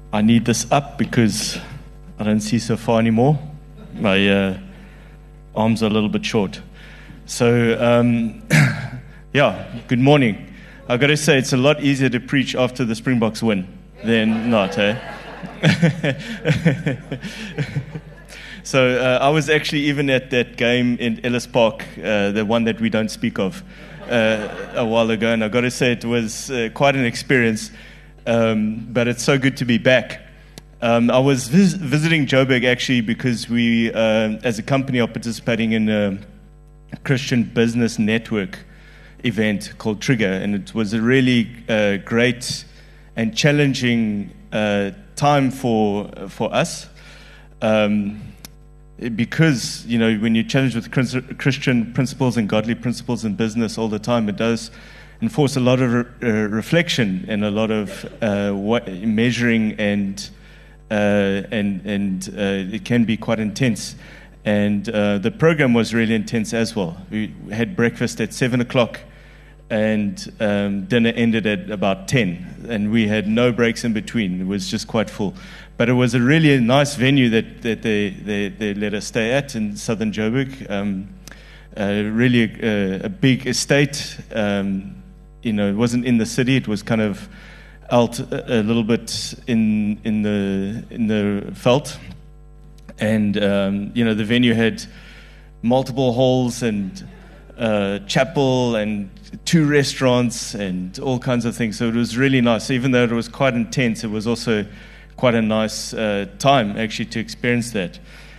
I need this up because I don't see so far anymore. My arms are a little bit short. So, good morning. I've got to say, it's a lot easier to preach after the Springboks win than not, eh? So I was actually even at that game in Ellis Park, the one that we don't speak of, a while ago, and I've got to say it was quite an experience, but it's so good to be back. I was visiting Joburg actually because we, as a company, are participating in a Christian business network event called Trigger, and it was a really great and challenging time for us. Because, you know, when you're challenged with Christian principles and godly principles in business all the time, it does enforce a lot of reflection and a lot of measuring, and it can be quite intense. And the program was really intense as well. We had breakfast at 7 o'clock, and dinner ended at about 10, and we had no breaks in between. It was just quite full. But it was a really nice venue that they let us stay at in southern Joburg. Really a big estate. You know, it wasn't in the city. It was kind of out a little bit in the veld. And you know, the venue had multiple halls and chapel and 2 restaurants and all kinds of things. So it was really nice. Even though it was quite intense, it was also quite a nice time actually to experience that.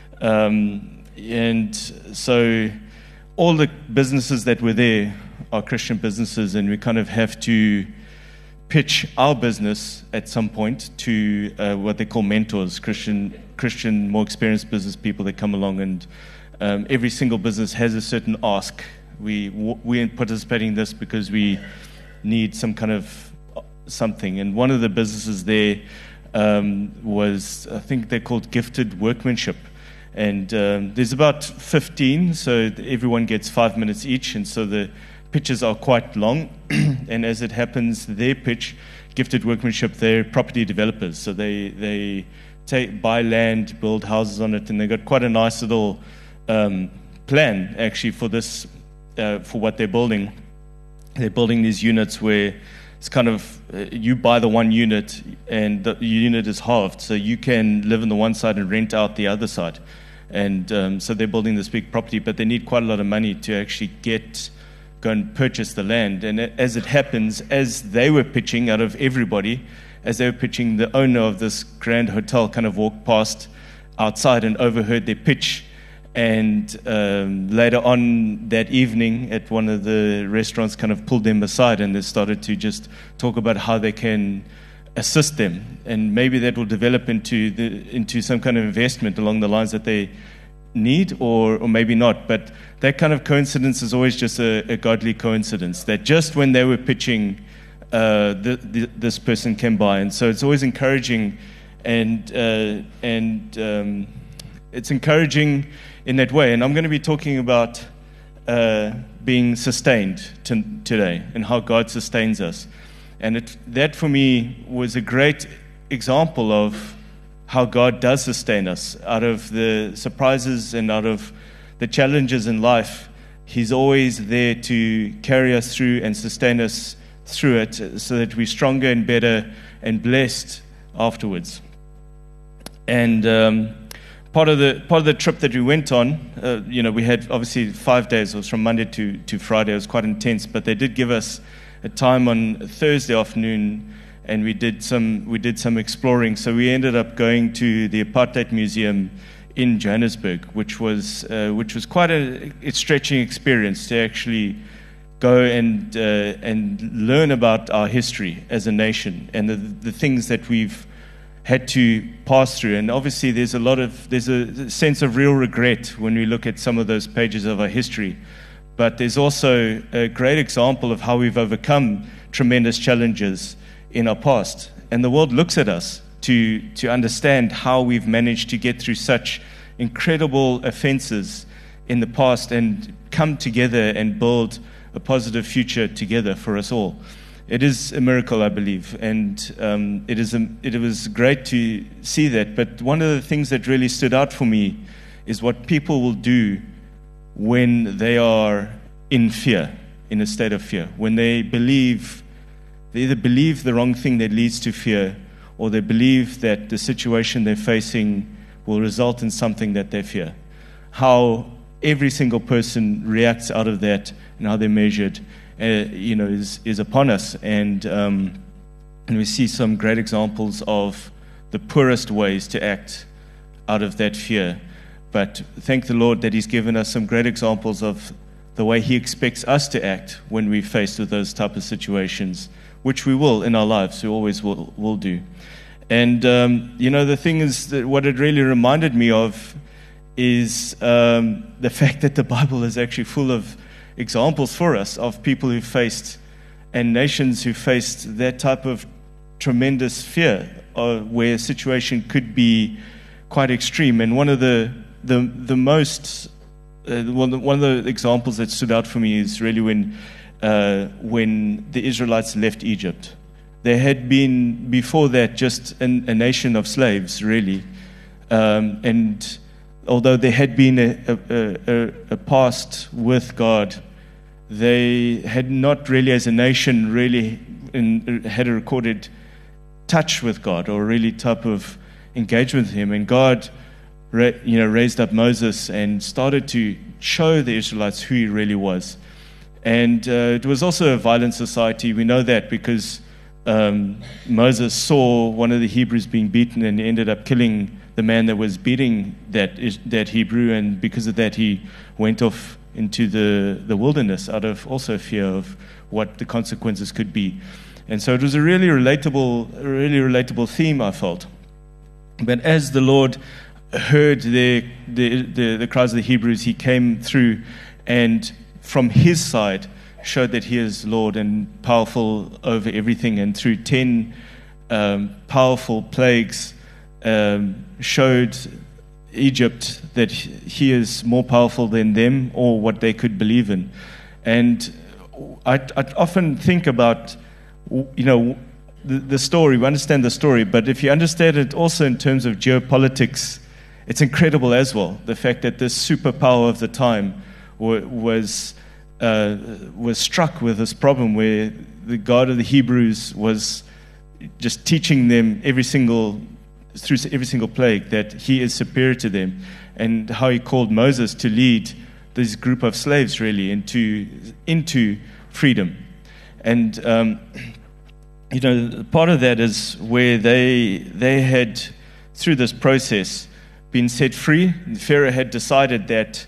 And so all the businesses that were there are Christian businesses, and we kind of have to pitch our business at some point to what they call mentors, Christian more experienced business people that come along, and every single business has a certain ask. We're participating in this because we need some kind of something. And one of the businesses there was, I think they're called Gifted Workmanship. And there's about 15, so everyone gets 5 minutes each, and so the pitches are quite long. And as it happens, their pitch, Gifted Workmanship, they're property developers. So they buy land, build houses on it, and they've got quite a nice little plan actually for this, for what they're building. They're building these units where it's kind of, you buy the one unit and the unit is halved, so you can live on the one side and rent out the other side. And so they're building this big property, but they need quite a lot of money to actually go and purchase the land. And as it happens, as they were pitching, out of everybody, as they were pitching, the owner of this grand hotel kind of walked past outside and overheard their pitch. And later on that evening at one of the restaurants kind of pulled them aside, and they started to just talk about how they can assist them, and maybe that will develop into some kind of investment along the lines that they need, or maybe not. But that kind of coincidence is always just a godly coincidence, that just when they were pitching, this person came by. And so it's always encouraging, and it's encouraging in that way. And I'm going to be talking about being sustained today, and how God sustains us. And that for me was a great example of how God does sustain us out of the surprises and out of the challenges in life. He's always there to carry us through and sustain us through it, so that we're stronger and better and blessed afterwards. And part of the trip that we went on, you know, we had obviously 5 days. It was from Monday to Friday. It was quite intense, but they did give us a time on Thursday afternoon, and we did some exploring. So we ended up going to the Apartheid Museum in Johannesburg, which was quite a stretching experience to actually go and learn about our history as a nation and the things that we've had to pass through. And obviously there's a sense of real regret when we look at some of those pages of our history. But there's also a great example of how we've overcome tremendous challenges in our past. And the world looks at us to understand how we've managed to get through such incredible offenses in the past and come together and build a positive future together for us all. It is a miracle, I believe, and it was great to see that. But one of the things that really stood out for me is what people will do when they are in fear, in a state of fear. When they either believe the wrong thing that leads to fear, or they believe that the situation they're facing will result in something that they fear. How every single person reacts out of that and how they're measured is upon us, and we see some great examples of the poorest ways to act out of that fear. But thank the Lord that He's given us some great examples of the way He expects us to act when we're faced with those type of situations, which we will in our lives. We always will do. And the thing is that what it really reminded me of is the fact that the Bible is actually full of examples for us of people who faced and nations who faced that type of tremendous fear, where a situation could be quite extreme. And one of the examples that stood out for me is really when the Israelites left Egypt. They had been before that just a nation of slaves, really, and although there had been a past with God, they had not really, as a nation, really had a recorded touch with God or really type of engagement with Him. And God, raised up Moses and started to show the Israelites who He really was. And it was also a violent society. We know that because Moses saw one of the Hebrews being beaten, and he ended up killing the man that was beating that Hebrew, and because of that he went off into the wilderness out of also fear of what the consequences could be. And so it was a really relatable theme, I felt. But as the Lord heard the cries of the Hebrews, He came through and from His side showed that He is Lord and powerful over everything, and through 10 powerful plagues showed Egypt that He is more powerful than them or what they could believe in. And I often think about, the story. We understand the story, but if you understand it also in terms of geopolitics, it's incredible as well. The fact that this superpower of the time was struck with this problem where the God of the Hebrews was just teaching them through every single plague that He is superior to them, and how He called Moses to lead this group of slaves really into freedom. And part of that is where they had, through this process, been set free. Pharaoh had decided that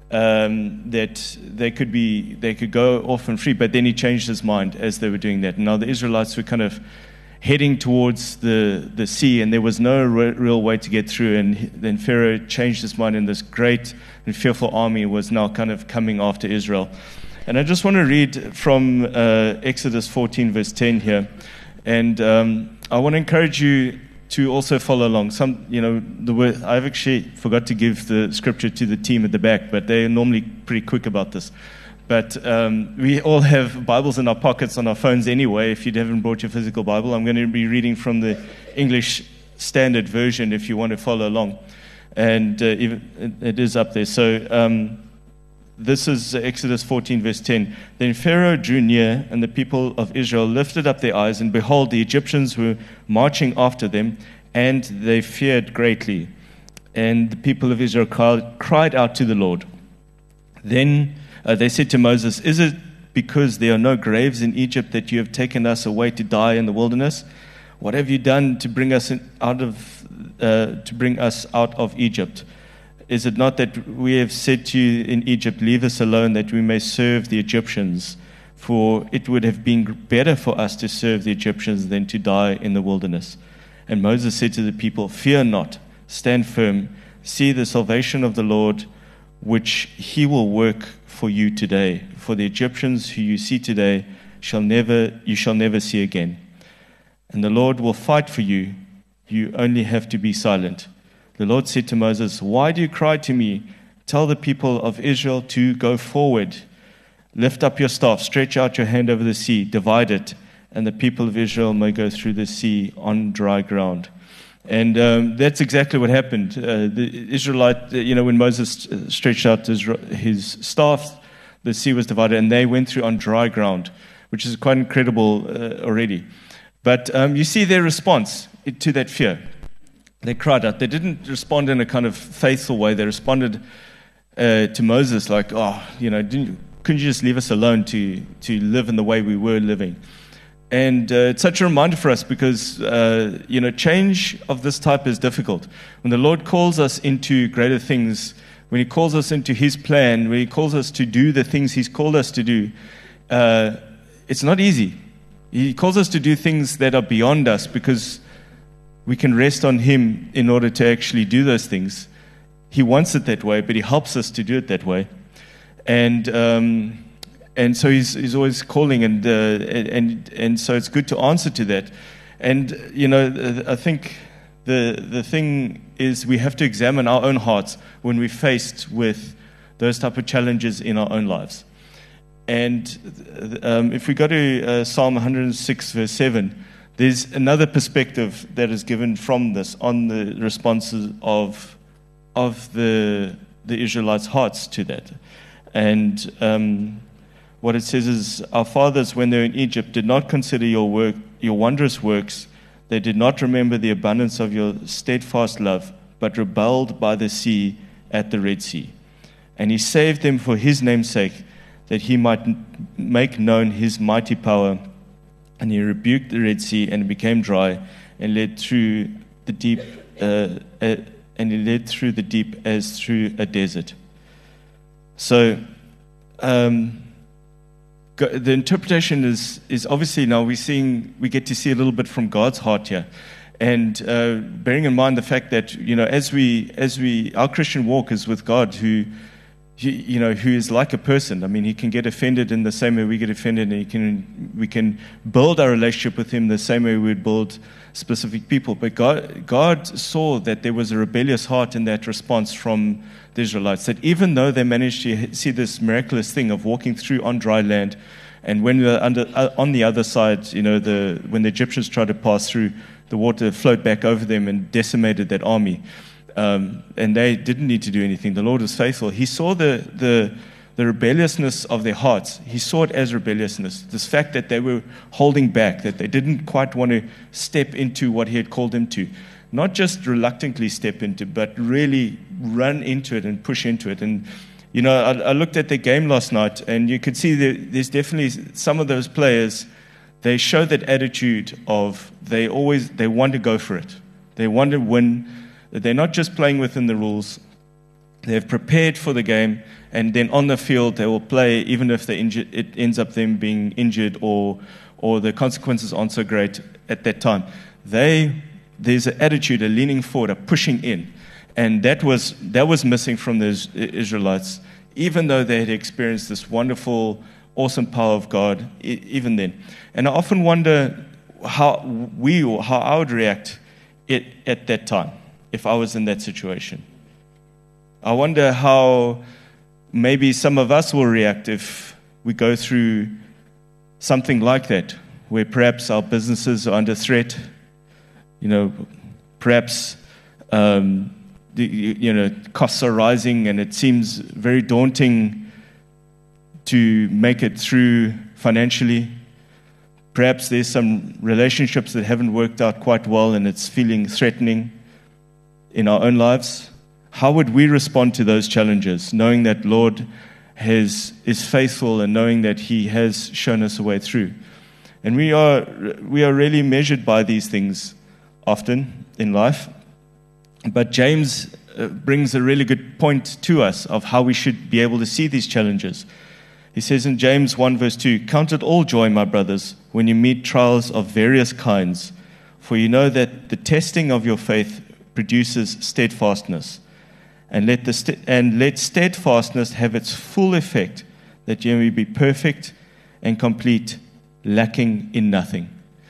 they could go off and free, but then he changed his mind as they were doing that. And now the Israelites were kind of heading towards the sea, and there was no real way to get through. And then Pharaoh changed his mind, and this great and fearful army was now kind of coming after Israel. And I just want to read from Exodus 14, verse 10 here. And I want to encourage you to also follow along. I've actually forgot to give the scripture to the team at the back, but they're normally pretty quick about this. But we all have Bibles in our pockets on our phones anyway. If you haven't brought your physical Bible, I'm going to be reading from the English Standard Version if you want to follow along. And it is up there. So this is Exodus 14, verse 10. Then Pharaoh drew near, and the people of Israel lifted up their eyes, and behold, the Egyptians were marching after them, and they feared greatly. And the people of Israel cried out to the Lord. Then they said to Moses, "Is it because there are no graves in Egypt that you have taken us away to die in the wilderness? What have you done to bring us out of Egypt? Is it not that we have said to you in Egypt, 'Leave us alone, that we may serve the Egyptians'? For it would have been better for us to serve the Egyptians than to die in the wilderness." And Moses said to the people, "Fear not, stand firm. See the salvation of the Lord, which He will work for you today. For the Egyptians who you see today you shall never see again. And the Lord will fight for you. You only have to be silent." The Lord said to Moses, "Why do you cry to me? Tell the people of Israel to go forward. Lift up your staff, stretch out your hand over the sea, divide it, and the people of Israel may go through the sea on dry ground. And that's exactly what happened. The Israelite, when Moses stretched out his staff, the sea was divided, and they went through on dry ground, which is quite incredible already. But you see their response to that fear. They cried out. They didn't respond in a kind of faithful way. They responded to Moses like, couldn't you just leave us alone to live in the way we were living? And it's such a reminder for us because, change of this type is difficult. When the Lord calls us into greater things, when He calls us into His plan, when He calls us to do the things He's called us to do, it's not easy. He calls us to do things that are beyond us because we can rest on Him in order to actually do those things. He wants it that way, but He helps us to do it that way. And so He's always calling, and so it's good to answer to that. And I think the thing is we have to examine our own hearts when we're faced with those type of challenges in our own lives. And if we go to Psalm 106, verse 7, there's another perspective that is given from this on the responses of the Israelites' hearts to that. And what it says is, our fathers, when they were in Egypt, did not consider your wondrous works. They did not remember the abundance of your steadfast love, but rebelled by the sea at the Red Sea. And He saved them for His name's sake, that He might make known His mighty power. And He rebuked the Red Sea, and it became dry, and led through the deep, as through a desert. So, the interpretation is obviously now we get to see a little bit from God's heart here, and bearing in mind the fact that as our Christian walk is with God, who is like a person. I mean, He can get offended in the same way we get offended, and we can build our relationship with Him the same way we would build specific people. But God saw that there was a rebellious heart in that response from the Israelites, that even though they managed to see this miraculous thing of walking through on dry land, and when we were on the other side, when the Egyptians tried to pass through, the water flowed back over them and decimated that army. And they didn't need to do anything. The Lord was faithful. He saw the rebelliousness of their hearts. He saw it as rebelliousness. This fact that they were holding back, that they didn't quite want to step into what He had called them to. Not just reluctantly step into, but really run into it and push into it. And, I looked at the game last night, and you could see there's definitely some of those players, they show that attitude of they want to go for it. They want to win. They're not just playing within the rules. They've prepared for the game, and then on the field they will play even if it ends up them being injured or the consequences aren't so great at that time. There's an attitude, a leaning forward, a pushing in, and that was missing from the Israelites, even though they had experienced this wonderful, awesome power of God even then. And I often wonder how I would react at that time if I was in that situation. I wonder how maybe some of us will react if we go through something like that, where perhaps our businesses are under threat. Perhaps costs are rising, and it seems very daunting to make it through financially. Perhaps there's some relationships that haven't worked out quite well, and it's feeling threatening in our own lives. How would we respond to those challenges, knowing that Lord is faithful and knowing that He has shown us a way through? And we are really measured by these things often in life. But James brings a really good point to us of how we should be able to see these challenges. He says in James 1 verse 2, "Count it all joy, my brothers, when you meet trials of various kinds, for you know that the testing of your faith produces steadfastness. And let steadfastness have its full effect, that you may be perfect and complete, lacking in nothing."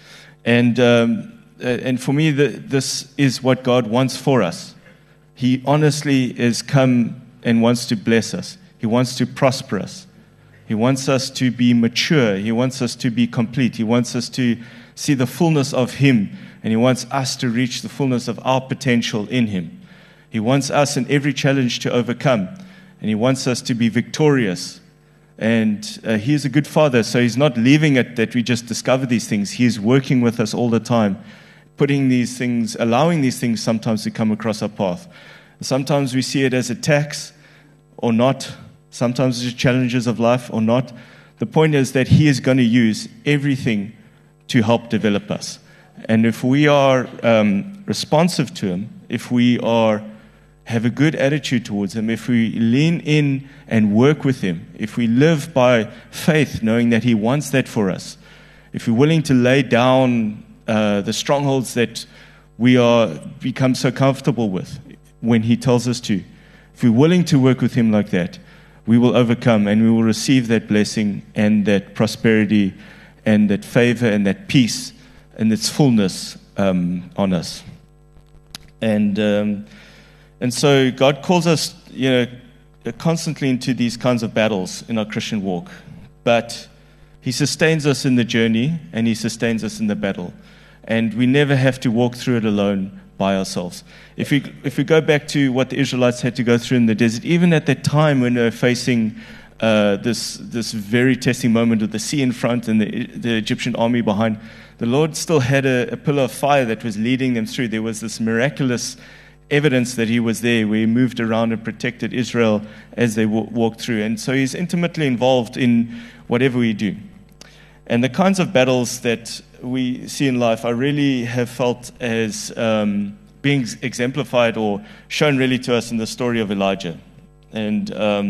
And for me, this is what God wants for us. He honestly has come and wants to bless us. He wants to prosper us. He wants us to be mature. He wants us to be complete. He wants us to see the fullness of Him, and He wants us to reach the fullness of our potential in Him. He wants us in every challenge to overcome, and He wants us to be victorious. And He is a good Father, so He's not leaving it that we just discover these things. He is working with us all the time, putting these things, allowing these things sometimes to come across our path. Sometimes we see it as attacks or not. Sometimes it's challenges of life or not. The point is that He is going to use everything to help develop us. And if we are responsive to Him, if we have a good attitude towards Him, if we lean in and work with Him, if we live by faith, knowing that He wants that for us, if we're willing to lay down the strongholds that we become so comfortable with when He tells us to, if we're willing to work with Him like that, we will overcome and we will receive that blessing and that prosperity and that favor and that peace and its fullness on us. And so God calls us, constantly into these kinds of battles in our Christian walk. But He sustains us in the journey and He sustains us in the battle. And we never have to walk through it alone by ourselves. If we go back to what the Israelites had to go through in the desert, even at that time when they were facing this very testing moment with the sea in front and the Egyptian army behind, the Lord still had a pillar of fire that was leading them through. There was this miraculous evidence that He was there, where He moved around and protected Israel as they walked through. And so He's intimately involved in whatever we do. And the kinds of battles that we see in life, I really have felt as being exemplified or shown really to us in the story of Elijah. And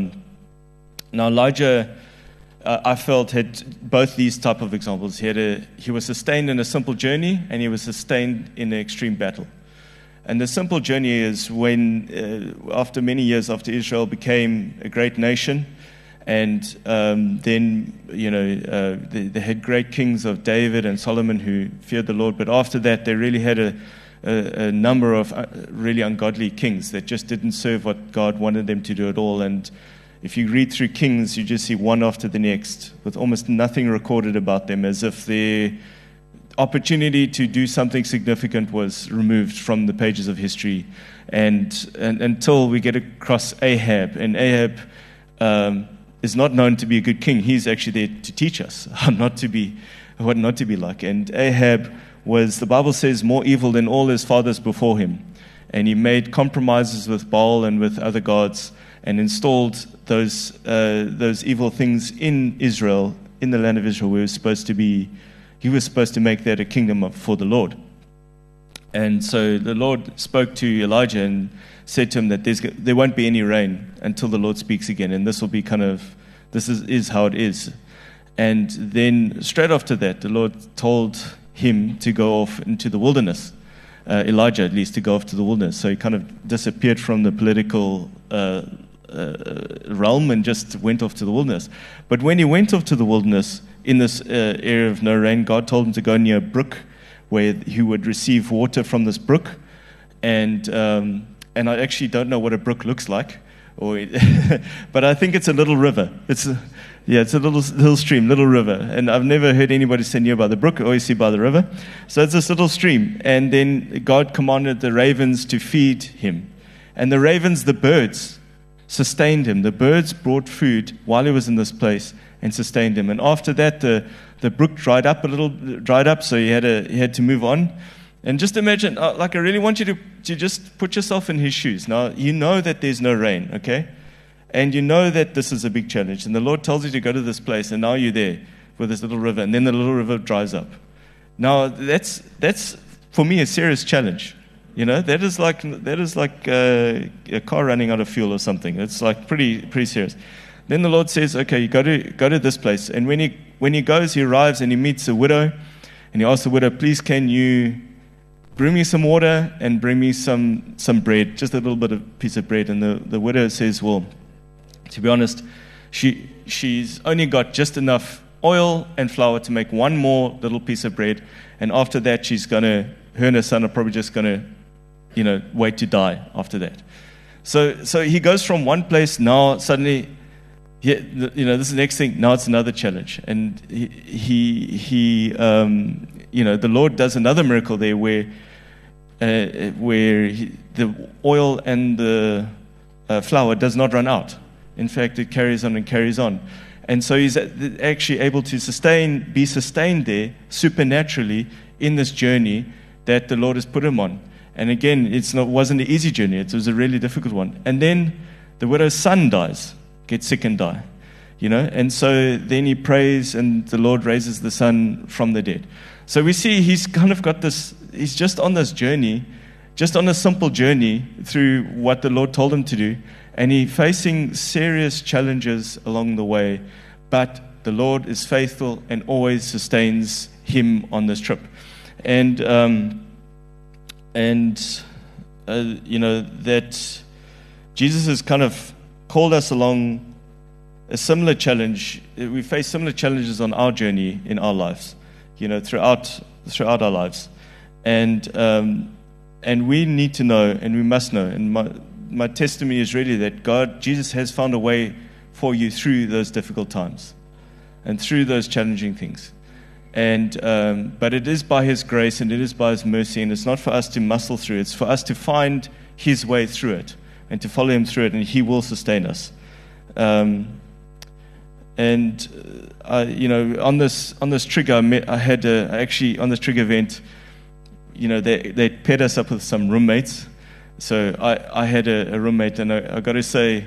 now Elijah, I felt, had both these type of examples. He was sustained in a simple journey, and he was sustained in an extreme battle. And the simple journey is when, after many years after Israel became a great nation, and then, they had great kings of David and Solomon who feared the Lord. But after that, they really had a number of really ungodly kings that just didn't serve what God wanted them to do at all. And if you read through Kings, you just see one after the next with almost nothing recorded about them, as if their opportunity to do something significant was removed from the pages of history. And until we get across Ahab. And Ahab is not known to be a good king. He's actually there to teach us what not to be like. And Ahab was, the Bible says, more evil than all his fathers before him. And he made compromises with Baal and with other gods and installed those evil things in Israel, in the land of Israel, where he was supposed to make that a kingdom for the Lord. And so the Lord spoke to Elijah and said to him that there won't be any rain until the Lord speaks again, and this is how it is. And then straight after that, the Lord told him to go off into the wilderness, Elijah at least, to go off to the wilderness. So he kind of disappeared from the political realm and just went off to the wilderness. But when he went off to the wilderness, in this area of no rain, God told him to go near a brook where he would receive water from this brook. And I actually don't know what a brook looks like, but I think it's a little river. It's a little stream, little river. And I've never heard anybody say near by the brook. I always see by the river. So it's this little stream. And then God commanded the ravens to feed him. And the ravens, the birds, sustained him. The birds brought food while he was in this place and sustained him. And after that, the brook dried up, so he had to move on. And just imagine, I really want you to just put yourself in his shoes. Now, you know that there's no rain, okay? And you know that this is a big challenge. And the Lord tells you to go to this place, and now you're there with this little river, and then the little river dries up. Now, that's for me, a serious challenge. That is like a car running out of fuel or something. It's like pretty serious. Then the Lord says, okay, you go to this place. And when he goes, he arrives and he meets a widow, and he asks the widow, please, can you bring me some water and bring me some bread, just a little bit of piece of bread. And the widow says, well, to be honest, she's only got just enough oil and flour to make one more little piece of bread. And after that, her and her son are probably just going to, wait to die after that. So he goes from one place now, suddenly yeah, this is the next thing. Now it's another challenge, and the Lord does another miracle there where the oil and the flour does not run out. In fact, it carries on and carries on. And so he's actually able to be sustained there supernaturally in this journey that the Lord has put him on. And again, wasn't an easy journey. It was a really difficult one. And then the widow's son gets sick and die. And so then he prays and the Lord raises the son from the dead. So we see he's kind of got this, he's just on this journey, just on a simple journey through what the Lord told him to do. And he's facing serious challenges along the way, but the Lord is faithful and always sustains him on this trip. And that Jesus has kind of called us along a similar challenge. We face similar challenges on our journey in our lives, throughout our lives. And we need to know, and we must know, and my testimony is really that Jesus has found a way for you through those difficult times and through those challenging things. But it is by His grace and it is by His mercy, and it's not for us to muscle through. It's for us to find His way through it and to follow Him through it, and He will sustain us. On this trigger, on this trigger event, they paired us up with some roommates. So I had a roommate, and I got to say,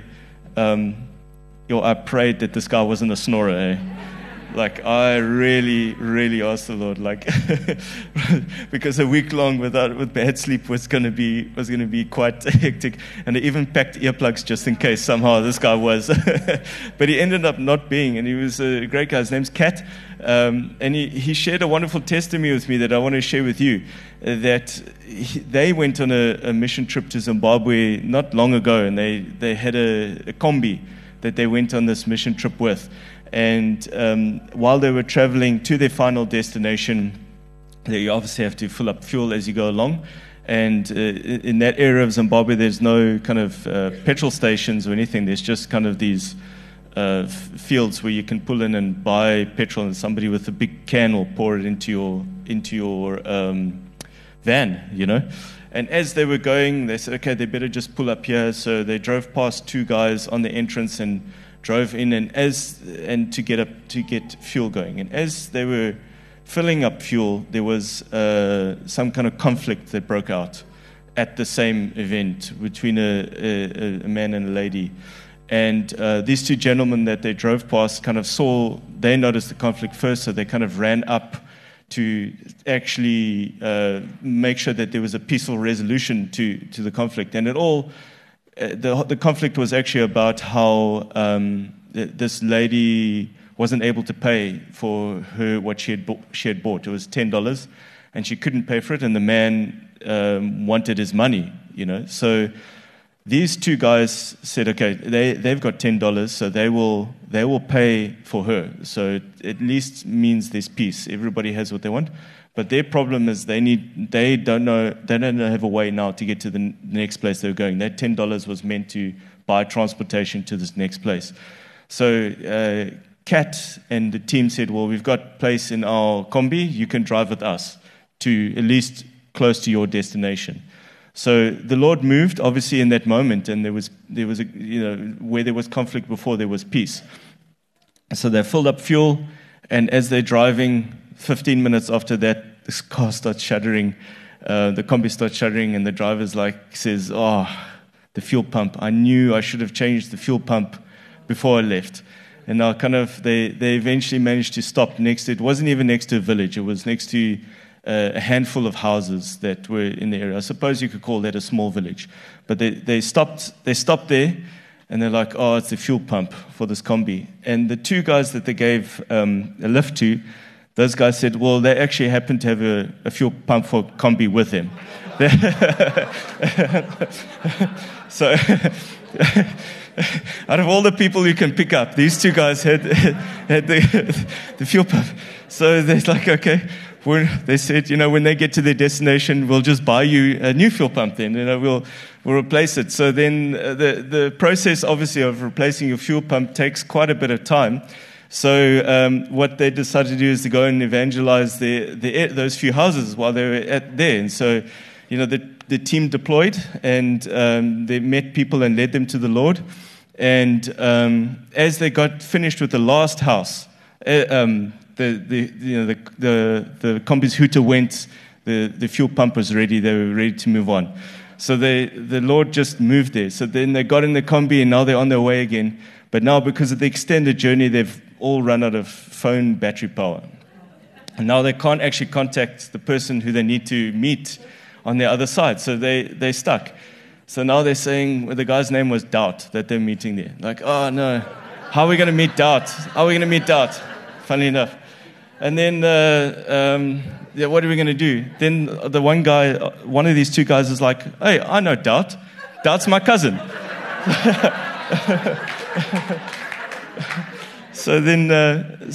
I prayed that this guy wasn't a snorer. Eh? Like, I really, really asked the Lord, because a week long with bad sleep was going to be quite hectic, and I even packed earplugs just in case somehow this guy was. But he ended up not being, and he was a great guy. His name's Kat, and he shared a wonderful testimony with me that I want to share with you. That they went on a mission trip to Zimbabwe not long ago, and they had a combi that they went on this mission trip with. And while they were traveling to their final destination, you obviously have to fill up fuel as you go along. And in that area of Zimbabwe, there's no kind of petrol stations or anything. There's just kind of these fields where you can pull in and buy petrol, and somebody with a big can will pour it into your van, And as they were going, they said, okay, they better just pull up here. So they drove past two guys on the entrance and drove in and to get fuel going. And as they were filling up fuel, there was some kind of conflict that broke out at the same event between a man and a lady. And these two gentlemen that they drove past they noticed the conflict first, so they kind of ran up to actually make sure that there was a peaceful resolution to the conflict. And it all, the conflict was actually about how this lady wasn't able to pay for what she had bought. It was $10, and she couldn't pay for it, and the man wanted his money, So these two guys said, okay, they've got $10, so they will pay for her. So it at least means there's peace. Everybody has what they want. But their problem is they don't have a way now to get to the next place they're going. That $10 was meant to buy transportation to this next place. So Kat and the team said, well, we've got place in our combi. You can drive with us to at least close to your destination. So the Lord moved, obviously, in that moment, and there was where there was conflict before, there was peace. So they filled up fuel, and as they're driving, 15 minutes after that, this car starts shuddering. The combi starts shuddering, and the driver's says, "Oh, the fuel pump. I knew I should have changed the fuel pump before I left." And now, they eventually managed to stop next to it. Wasn't even next to a village. It was next to a handful of houses that were in the area. I suppose you could call that a small village. But they stopped there, and they're like, "Oh, it's the fuel pump for this combi." And the two guys that they gave a lift to, those guys said, well, they actually happened to have a fuel pump for combi with them. So, out of all the people you can pick up, these two guys had the fuel pump. So they're like, okay, they said, when they get to their destination, we'll just buy you a new fuel pump then, we'll replace it. So then the process, obviously, of replacing your fuel pump takes quite a bit of time. So what they decided to do is to go and evangelize those few houses while they were there. And so, the team deployed, and they met people and led them to the Lord. And as they got finished with the last house, the Compis Hooter went. The fuel pump was ready. They were ready to move on. So the Lord just moved there. So then they got in the combi, and now they're on their way again. But now, because of the extended journey, they've all run out of phone battery power. And now they can't actually contact the person who they need to meet on the other side. So they're stuck. So now they're saying, the guy's name was Doubt, that they're meeting there. Like, oh no, how are we going to meet Doubt? Funnily enough. And then, what are we going to do? Then the one of these two guys is like, hey, I know Doubt. Doubt's my cousin. So they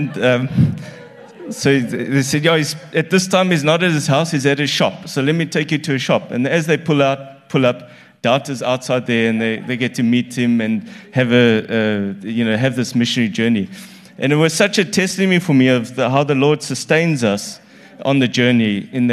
said, at this time he's not at his house, he's at his shop. So let me take you to a shop. And as they pull up, Doubt is outside there, and they get to meet him and have have this missionary journey. And it was such a testimony for me of how the Lord sustains us on the journey in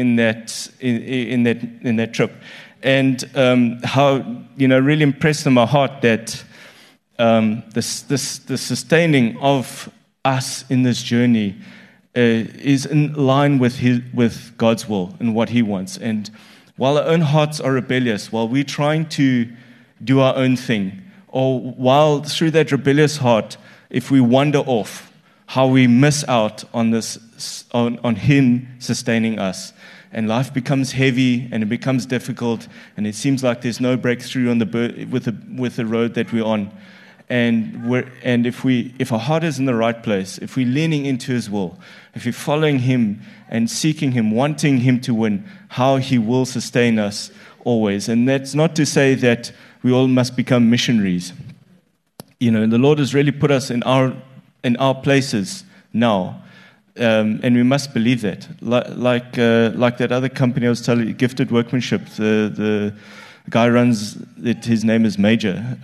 that trip, and how really impressed in my heart that the sustaining of us in this journey is in line with God's will and what He wants. And while our own hearts are rebellious, while we're trying to do our own thing, or while through that rebellious heart, if we wander off, how we miss out on Him sustaining us. And life becomes heavy, and it becomes difficult, and it seems like there's no breakthrough with the road that we're on. And if our heart is in the right place, if we're leaning into His will, if we're following Him and seeking Him, wanting Him to win, how He will sustain us always. And that's not to say that we all must become missionaries. The Lord has really put us in our places now, and we must believe that. Like that other company I was telling you, Gifted Workmanship. The guy runs it. His name is Major.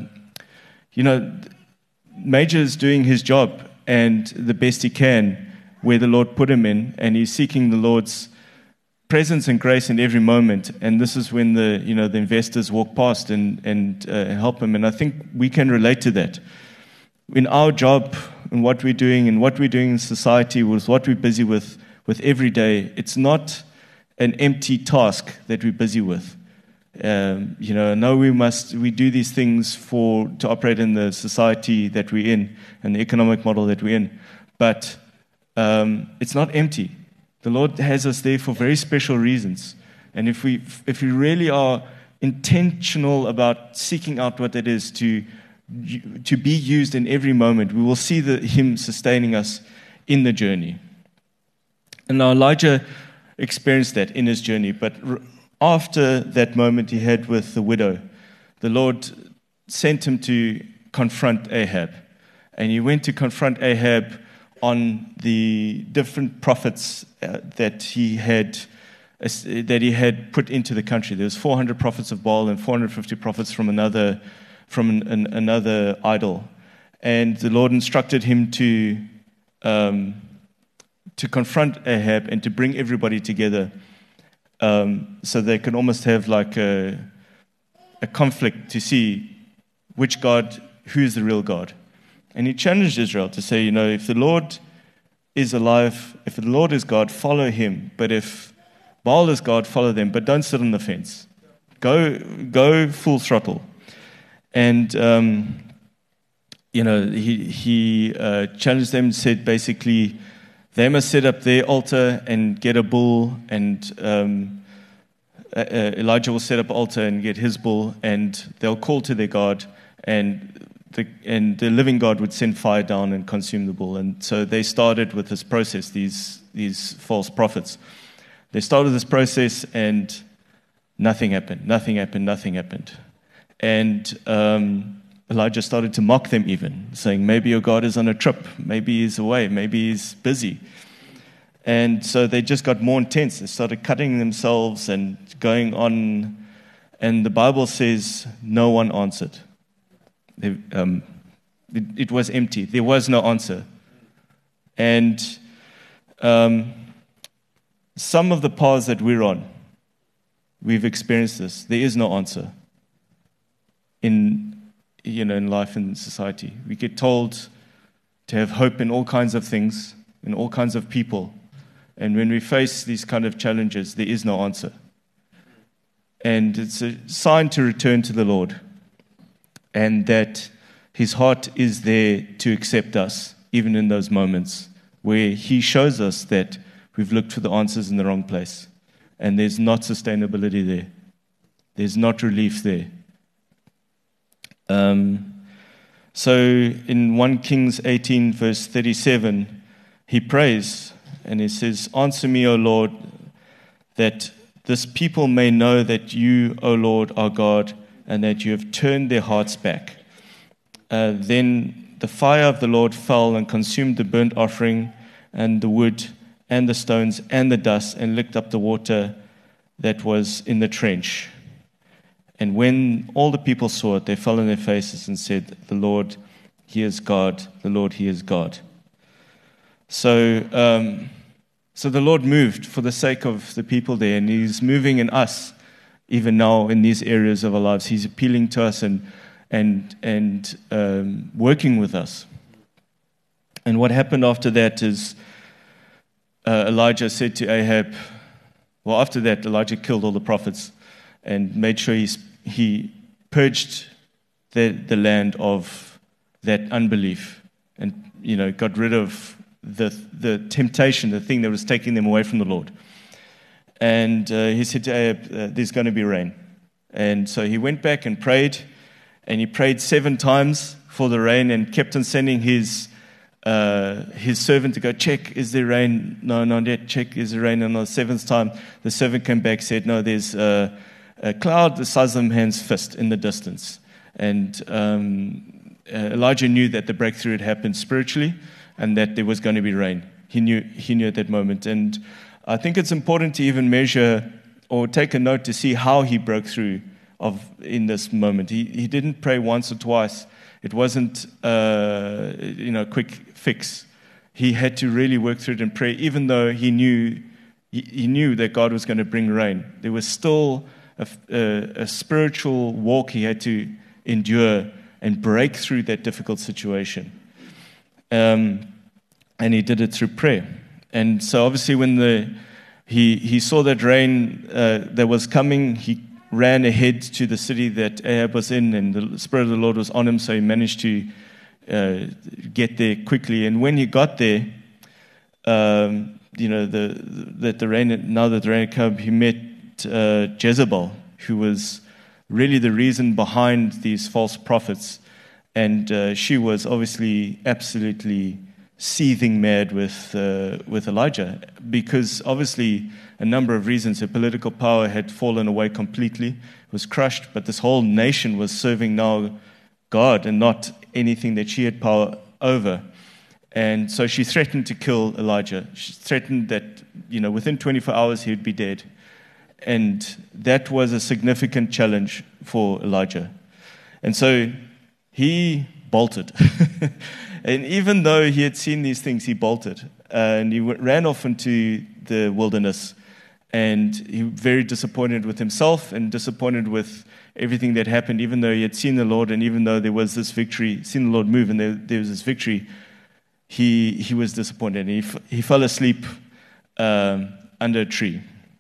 Major is doing his job and the best he can where the Lord put him in, and he's seeking the Lord's presence and grace in every moment. And this is when the investors walk past and help him. And I think we can relate to that in our job and what we're doing in society, with what we're busy with every day. It's not an empty task that we're busy with. No, we do these things to operate in the society that we're in and the economic model that we're in. But it's not empty. The Lord has us there for very special reasons. And if we really are intentional about seeking out what that is to be used in every moment, we will see Him sustaining us in the journey. And now Elijah experienced that in his journey, but after that moment he had with the widow, the Lord sent him to confront Ahab. And he went to confront Ahab on the different prophets that he had put into the country. There was 400 prophets of Baal and 450 prophets from another idol. And the Lord instructed him to confront Ahab and to bring everybody together, so they can almost have like a conflict to see which God, who is the real God. And he challenged Israel to say, if the Lord is alive, if the Lord is God, follow Him. But if Baal is God, follow them. But don't sit on the fence. Go full throttle. And he challenged them and said basically, they must set up their altar and get a bull, and Elijah will set up an altar and get his bull, and they'll call to their God, and the living God would send fire down and consume the bull. And so they started with this process, these false prophets. They started this process, and nothing happened. And Elijah started to mock them even, saying, maybe your God is on a trip, maybe he's away, maybe he's busy. And so they just got more intense. They started cutting themselves and going on. And the Bible says no one answered. It was empty. There was no answer. And some of the paths that we're on, we've experienced this. There is no answer in life and society. We get told to have hope in all kinds of things, in all kinds of people. And when we face these kind of challenges, there is no answer. And it's a sign to return to the Lord, and that His heart is there to accept us, even in those moments where He shows us that we've looked for the answers in the wrong place, and there's not sustainability there. There's not relief there. So in 1 Kings 18, verse 37, he prays, and he says, "Answer me, O Lord, that this people may know that you, O Lord, are God, and that you have turned their hearts back." Then the fire of the Lord fell and consumed the burnt offering and the wood and the stones and the dust, and licked up the water that was in the trench. And when all the people saw it, they fell on their faces and said, "The Lord, He is God. The Lord, He is God." So the Lord moved for the sake of the people there, and He's moving in us, even now in these areas of our lives. He's appealing to us and working with us. And what happened after that is Elijah said to Ahab, well, after that, Elijah killed all the prophets and made sure he purged the land of that unbelief, and got rid of the temptation, the thing that was taking them away from the Lord. And he said to Ahab, "There's going to be rain." And so he went back and prayed, and he prayed 7 times for the rain, and kept on sending his servant to go check, is there rain? No, not yet. Check, is there rain? And on the 7th time, the servant came back, said, "No, there's a cloud the size of a man's fist in the distance." And Elijah knew that the breakthrough had happened spiritually, and that there was going to be rain. He knew at that moment. And I think it's important to even measure or take a note to see how he broke through in this moment. He didn't pray once or twice. It wasn't a quick fix. He had to really work through it in prayer, even though he knew that God was going to bring rain. There was still a spiritual walk he had to endure and break through that difficult situation. And he did it through prayer. And so obviously when he saw that rain that was coming, he ran ahead to the city that Ahab was in, and the Spirit of the Lord was on him, so he managed to get there quickly. And when he got there, now that the rain had come, he met Jezebel, who was really the reason behind these false prophets. And she was obviously absolutely seething mad with Elijah, because obviously a number of reasons. Her political power had fallen away completely, was crushed, but this whole nation was serving now God and not anything that she had power over. And so she threatened to kill Elijah. She threatened that within 24 hours he would be dead. And that was a significant challenge for Elijah. And so he bolted. And even though he had seen these things, he bolted. And he ran off into the wilderness. And he was very disappointed with himself and disappointed with everything that happened, even though he had seen the Lord, and even though there was this victory, seen the Lord move, and there was this victory, he was disappointed. And he fell asleep under a tree.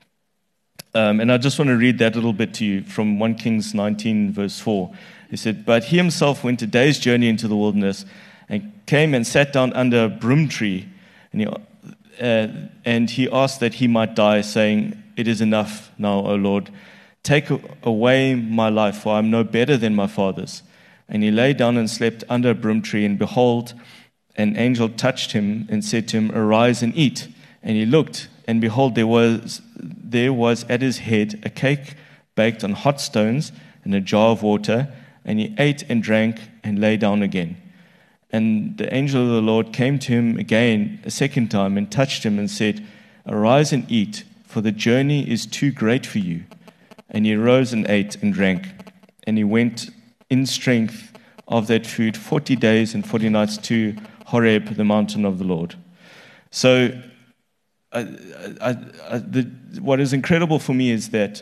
And I just want to read that little bit to you from 1 Kings 19, verse 4. He said, "But he himself went a day's journey into the wilderness, and came and sat down under a broom tree, and he asked that he might die, saying, 'It is enough now, O Lord. Take away my life, for I am no better than my fathers.' And he lay down and slept under a broom tree, and behold, an angel touched him and said to him, 'Arise and eat.' And he looked, and behold, there was at his head a cake baked on hot stones and a jar of water, and he ate and drank and lay down again. And the angel of the Lord came to him again a second time and touched him and said, Arise and eat, for the journey is too great for you. And he rose and ate and drank. And he went in strength of that food 40 days and 40 nights to Horeb, the mountain of the Lord. So what is incredible for me is that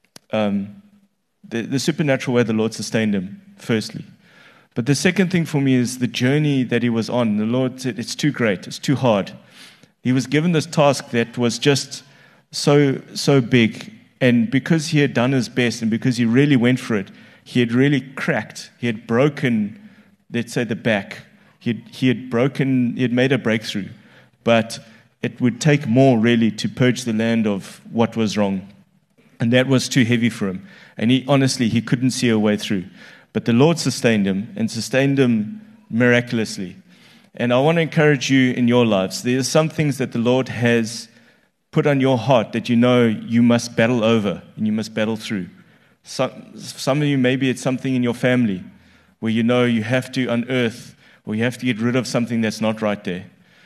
the supernatural way the Lord sustained him, firstly. But the second thing for me is the journey that he was on. The Lord said, it's too great, it's too hard. He was given this task that was just so big. And because he had done his best and because he really went for it, he had really cracked. He had broken, let's say, the back. He had made a breakthrough. But it would take more, really, to purge the land of what was wrong. And that was too heavy for him. And he couldn't see a way through. But the Lord sustained him, and sustained him miraculously. And I want to encourage you in your lives. There are some things that the Lord has put on your heart that you know you must battle over and you must battle through. Some of you, maybe it's something in your family where you know you have to unearth or you have to get rid of something that's not right there.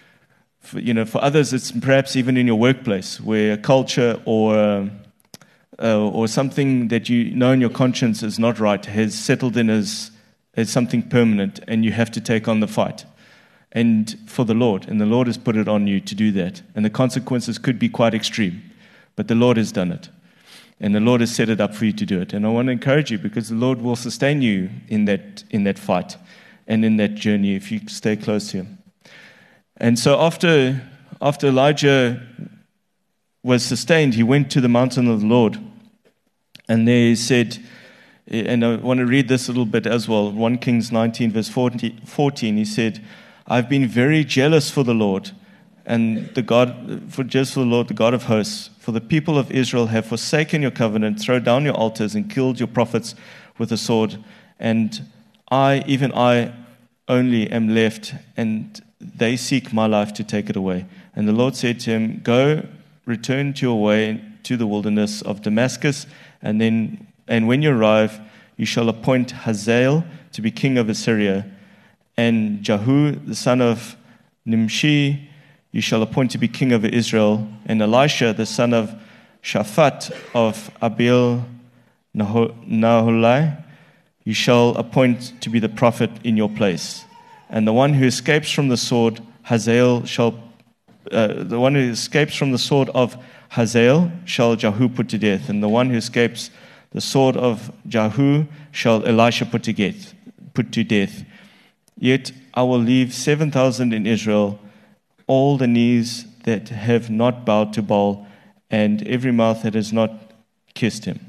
For others, it's perhaps even in your workplace where a culture or something that you know in your conscience is not right has settled in as something permanent, and you have to take on the fight. And for the Lord, and the Lord has put it on you to do that. And the consequences could be quite extreme, but the Lord has done it. And the Lord has set it up for you to do it. And I want to encourage you, because the Lord will sustain you in that fight and in that journey if you stay close to him. And so after Elijah was sustained, he went to the mountain of the Lord. And there he said, and I want to read this a little bit as well, 1 Kings 19, verse 14, he said, I've been very jealous for the Lord, and the God of hosts. For the people of Israel have forsaken your covenant, thrown down your altars, and killed your prophets with the sword. And even I only am left, and they seek my life to take it away. And the Lord said to him, Go, return to your way to the wilderness of Damascus, and when you arrive, you shall appoint Hazael to be king of Assyria, and Jehu, the son of Nimshi, you shall appoint to be king over Israel, and Elisha, the son of Shaphat of Abel Nahulai, you shall appoint to be the prophet in your place. And the one who escapes from the sword, the one who escapes from the sword of Hazael shall Jehu put to death, and the one who escapes the sword of Jehu shall Elisha put to death. Yet I will leave 7,000 in Israel, all the knees that have not bowed to Baal, and every mouth that has not kissed him.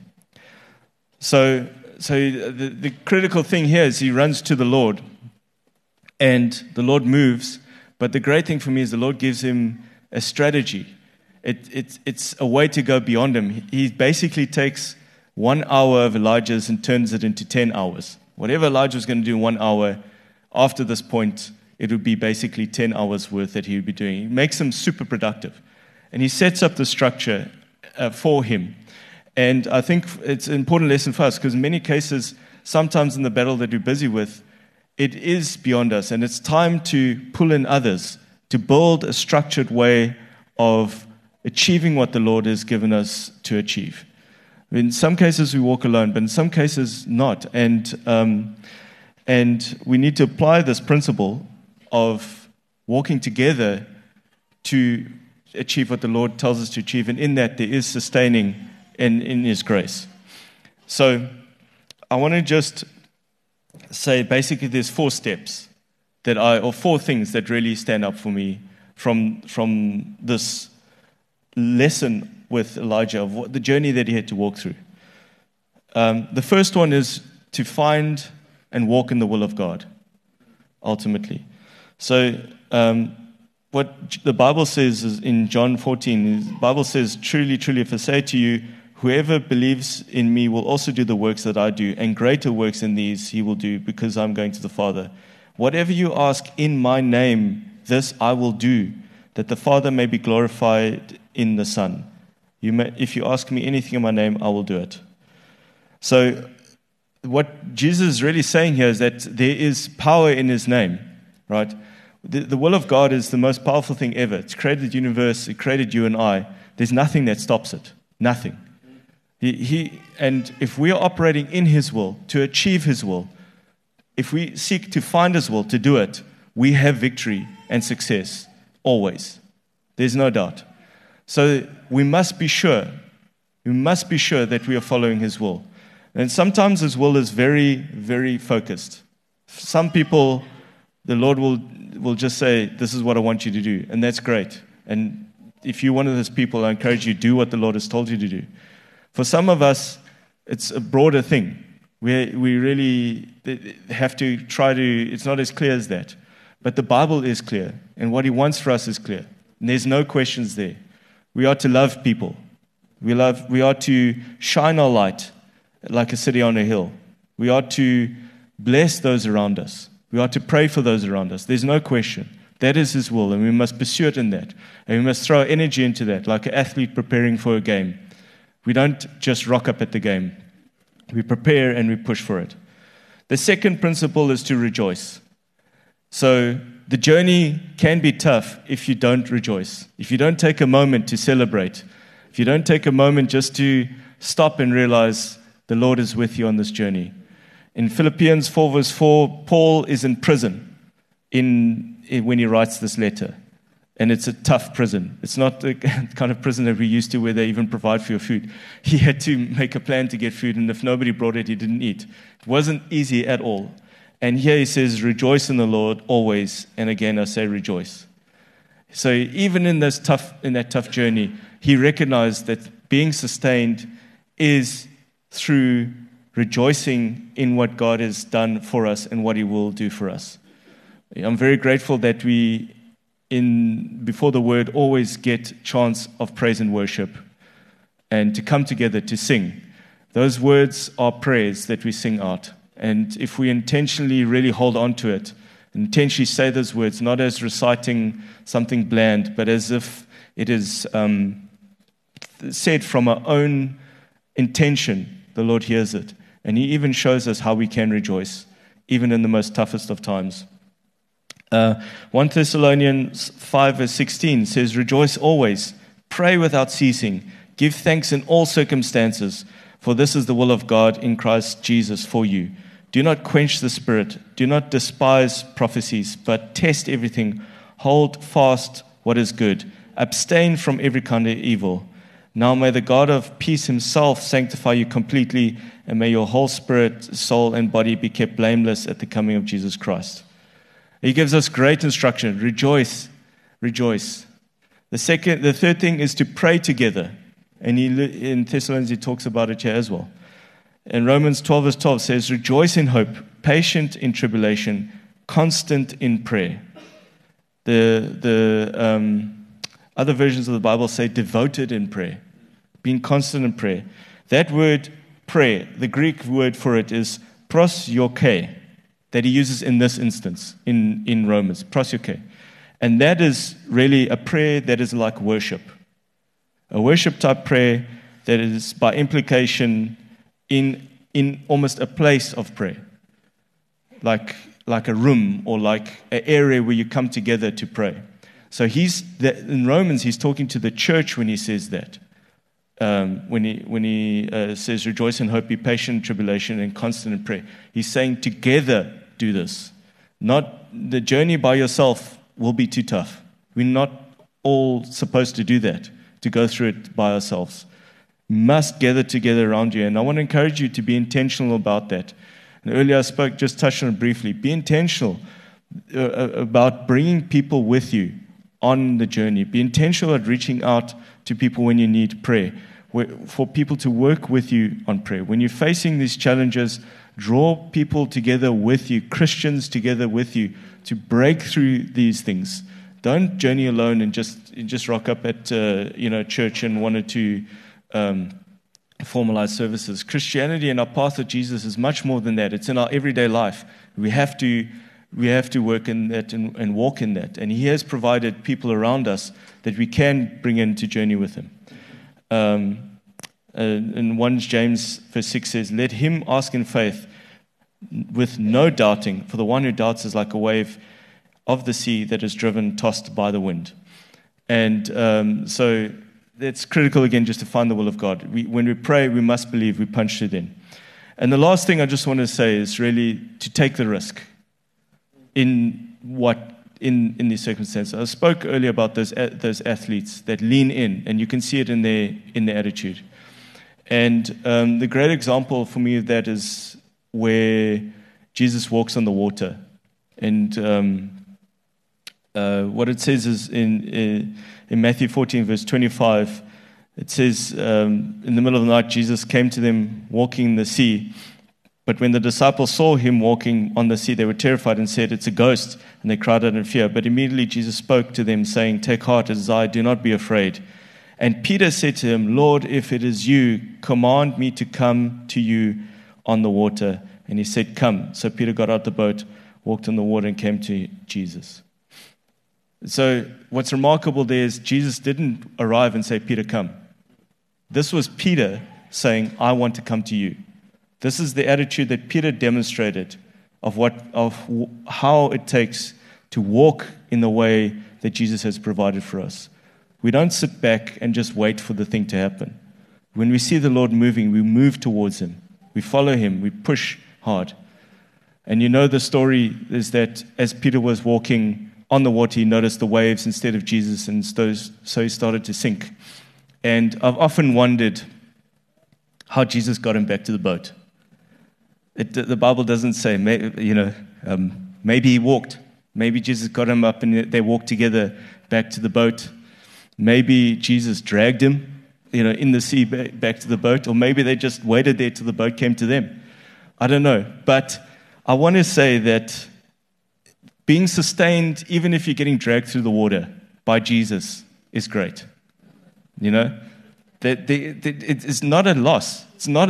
So the critical thing here is he runs to the Lord, and the Lord moves. But the great thing for me is the Lord gives him a strategy. It's a way to go beyond him. He basically takes 1 hour of Elijah's and turns it into 10 hours. Whatever Elijah was going to do in 1 hour, after this point, it would be basically 10 hours worth that he would be doing. He makes him super productive. And he sets up the structure for him. And I think it's an important lesson for us, because in many cases, sometimes in the battle that we're busy with, it is beyond us. And it's time to pull in others, to build a structured way of achieving what the Lord has given us to achieve. In some cases, we walk alone, but in some cases, not. And we need to apply this principle of walking together to achieve what the Lord tells us to achieve. And in that, there is sustaining in His grace. So I want to just say, basically, there's 4 steps or 4 things that really stand up for me from this lesson with Elijah of the journey that he had to walk through. The first one is to find and walk in the will of God, ultimately. So what the Bible says is in John 14, the Bible says, truly, truly, if I say to you, whoever believes in me will also do the works that I do, and greater works than these he will do, because I'm going to the Father. Whatever you ask in my name, this I will do, that the Father may be glorified in the Son. If you ask me anything in my name, I will do it. So what Jesus is really saying here is that there is power in his name, right? The will of God is the most powerful thing ever. It's created the universe. It created you and I. There's nothing that stops it. Nothing. And if we are operating in His will, to achieve His will, if we seek to find His will, to do it, we have victory and success, always. There's no doubt. So we must be sure that we are following His will. And sometimes His will is very, very focused. Some people, the Lord will just say, this is what I want you to do, and that's great. And if you're one of those people, I encourage you, do what the Lord has told you to do. For some of us, it's a broader thing. We really have to try to, it's not as clear as that. But the Bible is clear, and what He wants for us is clear. And there's no questions there. We are to love people. We are to shine our light like a city on a hill. We are to bless those around us. We are to pray for those around us. There's no question. That is His will, and we must pursue it in that. And we must throw energy into that, like an athlete preparing for a game. We don't just rock up at the game. We prepare and we push for it. The second principle is to rejoice. So the journey can be tough if you don't rejoice. If you don't take a moment to celebrate. If you don't take a moment just to stop and realize the Lord is with you on this journey. In Philippians 4 verse 4, Paul is in prison when he writes this letter. And it's a tough prison. It's not the kind of prison that we're used to where they even provide for your food. He had to make a plan to get food, and if nobody brought it, he didn't eat. It wasn't easy at all. And here he says, rejoice in the Lord always. And again, I say rejoice. So even in that tough journey, he recognized that being sustained is through rejoicing in what God has done for us and what He will do for us. I'm very grateful that we, before the word, always get chance of praise and worship and to come together to sing. Those words are prayers that we sing out. And if we intentionally really hold on to it, intentionally say those words, not as reciting something bland, but as if it is said from our own intention, the Lord hears it. And He even shows us how we can rejoice, even in the most toughest of times. 1 Thessalonians 5 verse 16 says, rejoice always, pray without ceasing, give thanks in all circumstances, for this is the will of God in Christ Jesus for you. Do not quench the Spirit, do not despise prophecies, but test everything, hold fast what is good, abstain from every kind of evil. Now may the God of peace Himself sanctify you completely, and may your whole spirit, soul, and body be kept blameless at the coming of Jesus Christ. He gives us great instruction. Rejoice, rejoice. The third thing is to pray together. And in Thessalonians, he talks about it here as well. And Romans 12 verse 12 says, rejoice in hope, patient in tribulation, constant in prayer. The other versions of the Bible say devoted in prayer, being constant in prayer. That word prayer, the Greek word for it is prosyoke, that he uses in this instance in Romans, prosyoke. And that is really a prayer that is like worship. A worship type prayer that is by implication in almost a place of prayer. Like a room or like an area where you come together to pray. So in Romans, he's talking to the church when he says that. When he says, rejoice in hope, be patient in tribulation, and constant in prayer. He's saying, together do this. Not the journey by yourself will be too tough. We're not all supposed to do that, to go through it by ourselves. We must gather together around you. And I want to encourage you to be intentional about that. And earlier I just touched on it briefly. Be intentional about bringing people with you on the journey. Be intentional at reaching out to people when you need prayer, for people to work with you on prayer. When you're facing these challenges, draw people together with you, Christians together with you, to break through these things. Don't journey alone and just rock up at church and wanted to formalize services. Christianity and our path with Jesus is much more than that. It's in our everyday life. We have to work in that and walk in that. And He has provided people around us that we can bring in to journey with Him. And 1 James verse 6 says, let him ask in faith with no doubting, for the one who doubts is like a wave of the sea that is driven, tossed by the wind. And so it's critical, again, just to find the will of God. When we pray, we must believe, we punch it in. And the last thing I just want to say is really to take the risk in these circumstances. I spoke earlier about those athletes that lean in, and you can see it in their attitude. And the great example for me of that is where Jesus walks on the water. And what it says is in Matthew 14, verse 25, it says, in the middle of the night, Jesus came to them walking in the sea. But when the disciples saw him walking on the sea, they were terrified and said, "It's a ghost," and they cried out in fear. But immediately Jesus spoke to them, saying, "Take heart, it is I, do not be afraid." And Peter said to him, "Lord, if it is you, command me to come to you on the water." And he said, "Come." So Peter got out the boat, walked on the water, and came to Jesus. So what's remarkable there is Jesus didn't arrive and say, "Peter, come." This was Peter saying, "I want to come to you." This is the attitude that Peter demonstrated of how it takes to walk in the way that Jesus has provided for us. We don't sit back and just wait for the thing to happen. When we see the Lord moving, we move towards him. We follow him. We push hard. And you know the story is that as Peter was walking on the water, he noticed the waves instead of Jesus, and so he started to sink. And I've often wondered how Jesus got him back to the boat. The Bible doesn't say, maybe he walked. Maybe Jesus got him up and they walked together back to the boat. Maybe Jesus dragged him, in the sea back to the boat. Or maybe they just waited there till the boat came to them. I don't know. But I want to say that being sustained, even if you're getting dragged through the water by Jesus, is great. It's not a loss. It's not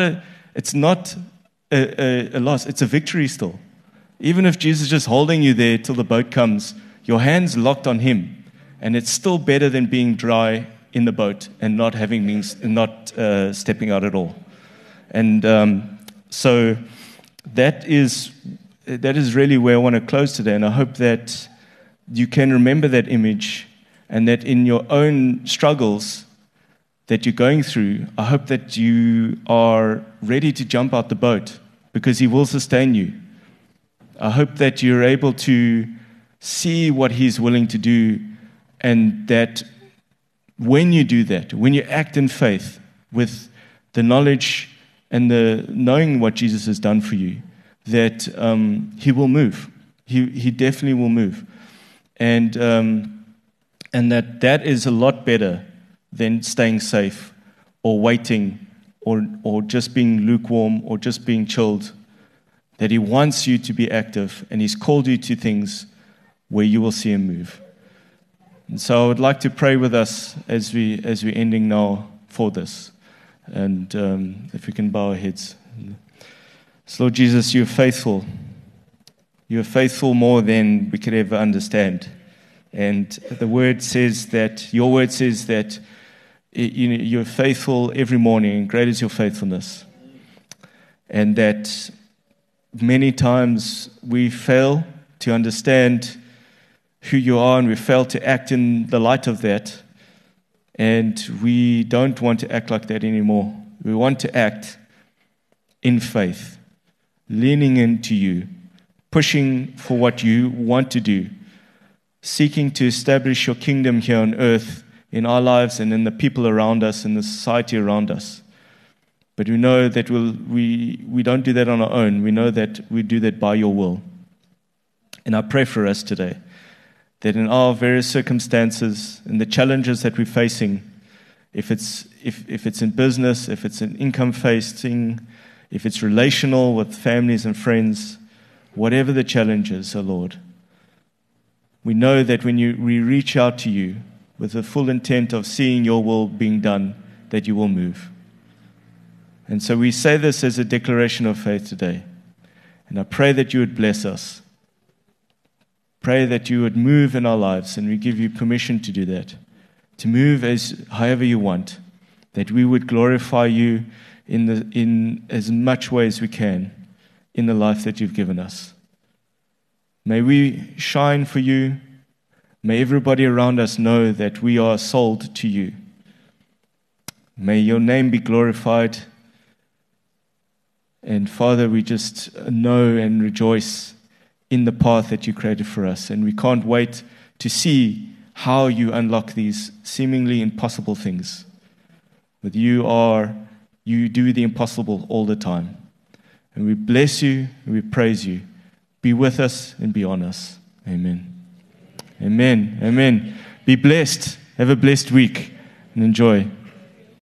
a loss. It's a victory still. Even if Jesus is just holding you there till the boat comes, your hand's locked on him, and it's still better than being dry in the boat and not stepping out at all. And so that is really where I want to close today. And I hope that you can remember that image, and that in your own struggles that you're going through, I hope that you are ready to jump out the boat, because he will sustain you. I hope that you're able to see what he's willing to do, and that when you do that, when you act in faith with the knowledge and the knowing what Jesus has done for you, that he will move. He definitely will move. And that is a lot better than staying safe or waiting or just being lukewarm or just being chilled. That he wants you to be active, and he's called you to things where you will see him move. And so I would like to pray with us as we're ending now for this. And if we can bow our heads. So Lord Jesus, you're faithful. You're faithful more than we could ever understand. And the word says that, your word says that you're faithful every morning, and great is your faithfulness. And that many times we fail to understand who you are, and we fail to act in the light of that. And we don't want to act like that anymore. We want to act in faith, leaning into you, pushing for what you want to do, seeking to establish your kingdom here on earth in our lives and in the people around us, in the society around us. But we know that we don't do that on our own. We know that we do that by your will. And I pray for us today that in our various circumstances and the challenges that we're facing, if it's in business, if it's in income facing, if it's relational with families and friends, whatever the challenges, oh Lord, we know that when we reach out to you with the full intent of seeing your will being done, that you will move. And so we say this as a declaration of faith today. And I pray that you would bless us. Pray that you would move in our lives, and we give you permission to do that, to move however you want, that we would glorify you in as much way as we can in the life that you've given us. May we shine for you. May everybody around us know that we are sold to you. May your name be glorified. And Father, we just know and rejoice in the path that you created for us. And we can't wait to see how you unlock these seemingly impossible things. But you do the impossible all the time. And we bless you and we praise you. Be with us and be on us. Amen. Amen. Amen. Be blessed. Have a blessed week and enjoy.